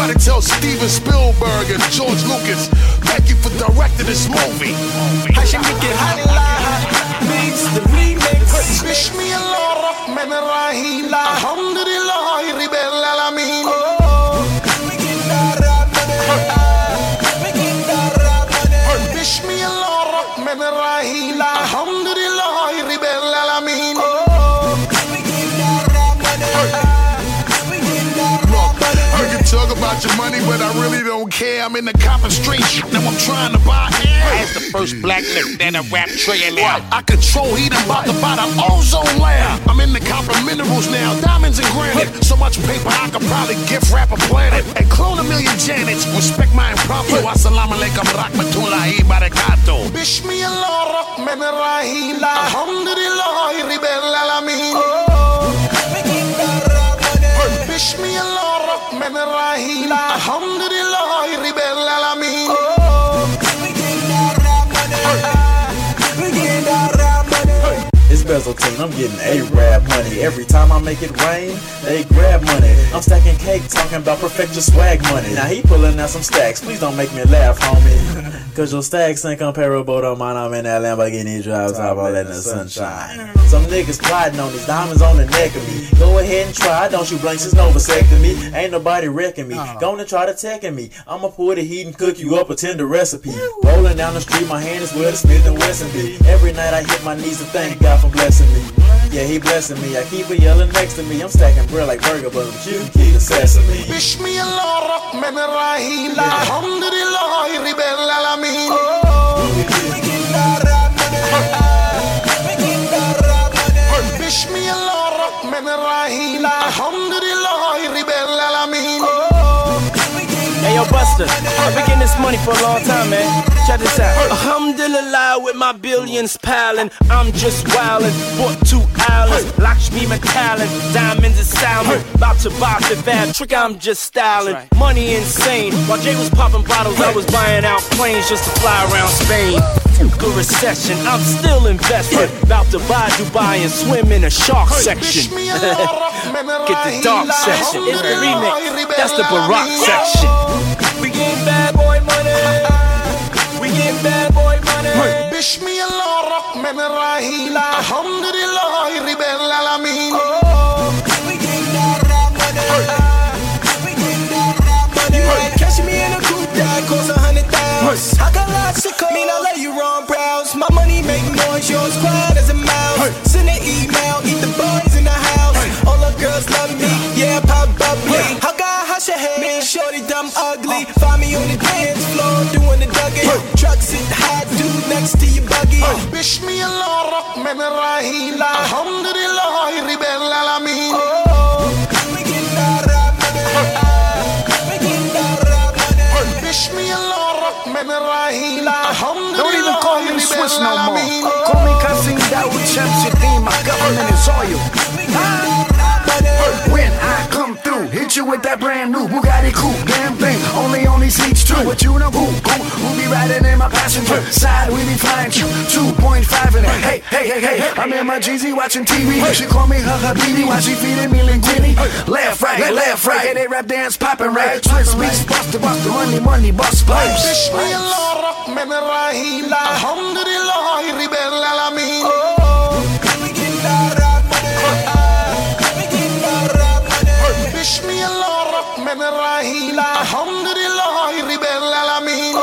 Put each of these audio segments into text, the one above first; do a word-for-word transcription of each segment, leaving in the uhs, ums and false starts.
Somebody tell Steven Spielberg and George Lucas, thank you for directing this movie. Hashimike Halillah makes the remix. Bismillah Rahman Rahim. Alhamdulillah Rabbil Alamin. Bismillah Rahman Rahim. Alhamdulillah Rabbil Alamin. Talk about your money, but I really don't care. I'm in the copper street, now I'm trying to buy air. As the first black nigga that a rap trillionaire. I control heat, I'm about to buy the ozone layer. I'm in the copper minerals now, diamonds and granite. So much paper I could probably gift wrap a planet. And clone a million Janets, respect my impromptu. Assalamu alaikum rahmatullahi barakatuh. Bismillah Rahman Rahim. Alhamdulillah Rabbil Alamin. Bismillah Rahman Rahim. Alhamdulillah Rabbil Alamin. It's Bezeltine, I'm getting A-Rap money. Every time I make it rain, they grab money. I'm stacking cake, talking about perfect your swag money. Now he pulling out some stacks, please don't make me laugh, homie. Cause your stacks ain't comparable to mine. I'm in that Lamborghini drive top all in the sunshine. Some niggas plotting on these diamonds on the neck of me. Go ahead and try, don't you blink, it's no vasectomy. Ain't nobody wrecking me, gonna try to teching me. I'ma pour the heat and cook you up a tender recipe. Rolling down the street, my hand is where the Smith and Wesson be. Every night I hit my knees and thank God for blessing me. Yeah, he blessing me, I keep it yelling next to me. I'm stacking bread like burger buns, you keep the sesame. Bismillah Rahman Rahim. Alhamdulillah Rabbil Alamin. Bismillah Rahman Rahim. Alhamdulillah Rabbil Alamin. Hey yo Buster, I've been getting this money for a long time, man. Check this out. Alhamdulillah with my billions piling, I'm just wildin'. Bought two islands, Lakshmi Metallic, diamonds and salmon. About to buy Fifth Ave, trick I'm just styling. Money insane, while Jay was popping bottles, I was buying out planes just to fly around Spain. Good recession, I'm still investing. About to buy Dubai and swim in a shark section. Get the dark section, it's the remix, that's the Barack section. We getting bad boy money. We getting bad boy money. Bismillah Rahman Rahim. Alhamdulillah Rabbil Alamin. We getting bad money. We getting bad money. Catch me in a coupe that costs a hundred thousand. I got lots of code. Mean I let you run browse. My money make noise, yours quiet as a mouse. Send an email, eat the boys in the house. All the girls love me, yeah, pop bubbly. I got hush your head, shorty dumb ugly. Find me on the dance floor, doing the Dougie. Truck sit high, dude next to your buggy. Bismillah Rahman Rahim. Alhamdulillah Rabbil Alamin. Bismillah Rahman Rahim. Don't even call me Swiss no more. Call me Kasim Dawood Shamsuddin. My government is oil. When I come through, hit you with that brand new Bugatti coupe, damn thing, only on these seats too. But you know who, who, who be riding in my passenger side, we be flying you two point five in it. Hey, hey, hey, hey, I'm in my Jeezy watching T V. She call me her habibi while she feeding me linguine. Left, right, left, right, hey, they rap dance poppin' right. Swiss beats, buster, buster, money, money, bust pipes. Bismillah Rahman Rahim. Alhamdulillah Rabbil Alamin. Bismillah Rahman Rahim. Alhamdulillah Rabbil Alamin.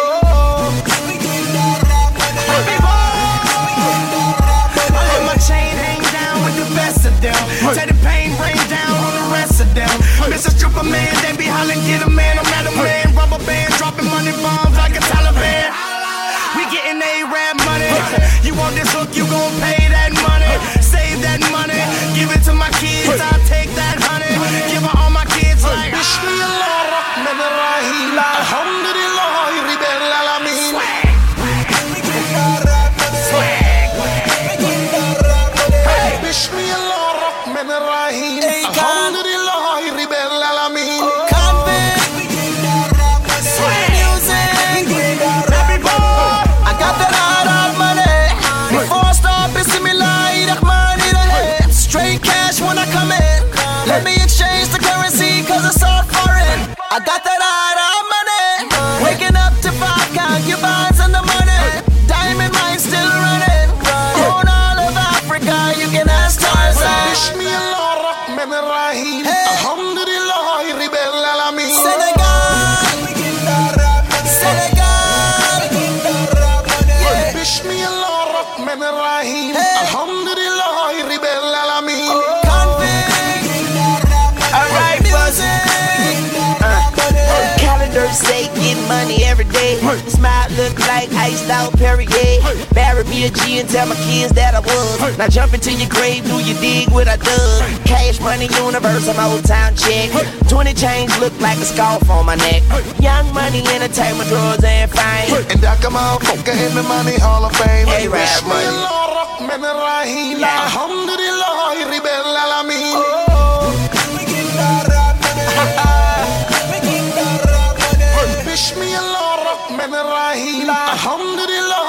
I let my chain hang down with the best of them. Take the pain rain down on the rest of them. Mister Stripper Man, they be hollering, get a man, I'm not a man. Rubber band, dropping money bombs like a Taliban. We getting A-Rap money. You want this hook, you gon' pay that money. Save that money, give it to my kids, I'll take that honey. Give her all my kids like Bismillah Rahman Rahim. Alhamdulillah Rabbil Alamin. Bismillah Rahman Rahim. Alhamdulillah Rabbil Alamin. I got that hard hard money. Before I start, Bismillah Rahman Rahim. Straight cash when I come in. Let me exchange the currency cause it's all foreign. I got that first say, getting money every day. Smile look like iced out Perrier. Bury me a G and tell my kids that I was. Now jump into your grave, do you dig what I done? Cash money universe, I'm old town check. twenty chains look like a scarf on my neck. Young money, entertainment, drugs, and fame. And I come out, fucker in the money hall of fame. Hey, rap money. Alhamdulillah, Ribel Alamin. Bismillah, Rahman Rahim. Alhamdulillah.